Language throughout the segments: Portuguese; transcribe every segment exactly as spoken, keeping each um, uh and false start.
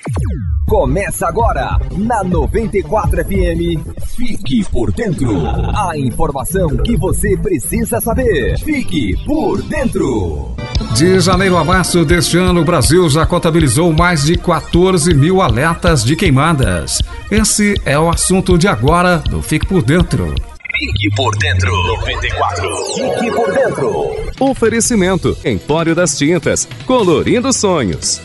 Começa agora, na noventa e quatro F M, Fique por Dentro. A informação que você precisa saber. Fique por Dentro. De janeiro a março deste ano, o Brasil já contabilizou mais de quatorze mil alertas de queimadas. Esse é o assunto de agora do Fique por Dentro. Fique por Dentro. noventa e quatro. Fique por Dentro. Oferecimento: Empório das Tintas, colorindo sonhos.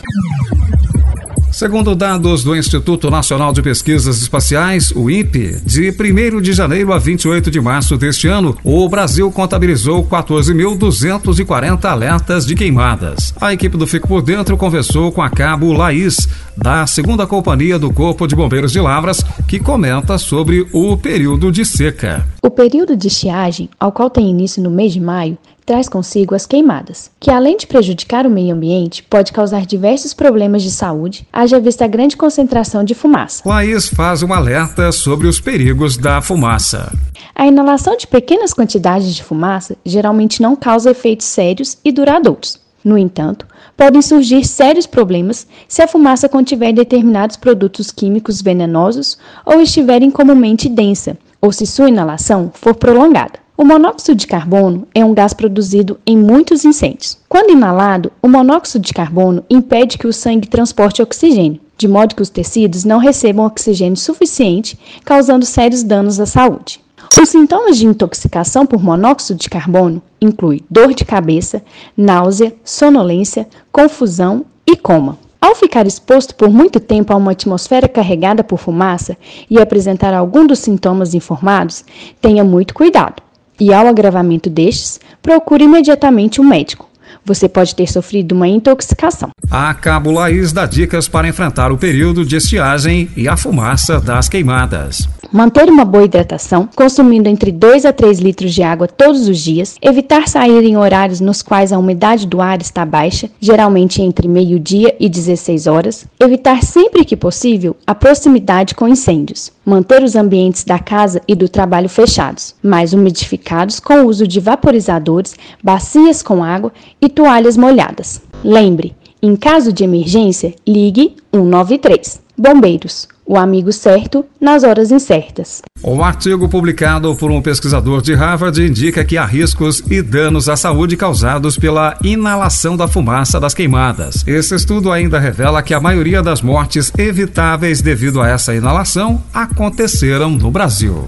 Segundo dados do Instituto Nacional de Pesquisas Espaciais, o I N P E, de primeiro de janeiro a vinte e oito de março deste ano, o Brasil contabilizou quatorze mil duzentos e quarenta alertas de queimadas. A equipe do Fico por Dentro conversou com a cabo Laís, da segunda Companhia do Corpo de Bombeiros de Lavras, que comenta sobre o período de seca. O período de estiagem, ao qual tem início no mês de maio, traz consigo as queimadas, que além de prejudicar o meio ambiente, pode causar diversos problemas de saúde, haja vista a grande concentração de fumaça. Laís faz um alerta sobre os perigos da fumaça. A inalação de pequenas quantidades de fumaça geralmente não causa efeitos sérios e duradouros. No entanto, podem surgir sérios problemas se a fumaça contiver determinados produtos químicos venenosos ou estiver incomumente densa, ou se sua inalação for prolongada. O monóxido de carbono é um gás produzido em muitos incêndios. Quando inalado, o monóxido de carbono impede que o sangue transporte oxigênio, de modo que os tecidos não recebam oxigênio suficiente, causando sérios danos à saúde. Os sintomas de intoxicação por monóxido de carbono incluem dor de cabeça, náusea, sonolência, confusão e coma. Ao ficar exposto por muito tempo a uma atmosfera carregada por fumaça e apresentar algum dos sintomas informados, tenha muito cuidado. E ao agravamento destes, procure imediatamente um médico. Você pode ter sofrido uma intoxicação. A cabo Laís dá dicas para enfrentar o período de estiagem e a fumaça das queimadas. Manter uma boa hidratação, consumindo entre dois a três litros de água todos os dias, evitar sair em horários nos quais a umidade do ar está baixa, geralmente entre meio-dia e dezesseis horas, evitar sempre que possível a proximidade com incêndios, manter os ambientes da casa e do trabalho fechados, mais umidificados com o uso de vaporizadores, bacias com água e toalhas molhadas. Lembre, em caso de emergência, ligue um nove três. Bombeiros, o amigo certo nas horas incertas. Um artigo publicado por um pesquisador de Harvard indica que há riscos e danos à saúde causados pela inalação da fumaça das queimadas. Esse estudo ainda revela que a maioria das mortes evitáveis devido a essa inalação aconteceram no Brasil.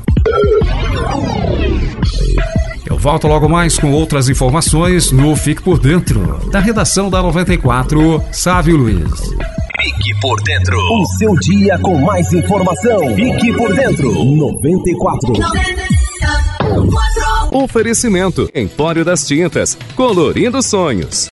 Eu volto logo mais com outras informações no Fique por Dentro, da redação da noventa e quatro, Sávio Luiz. Fique por Dentro. O seu dia com mais informação. Fique por Dentro. noventa e quatro. Oferecimento: Empório das Tintas, colorindo sonhos.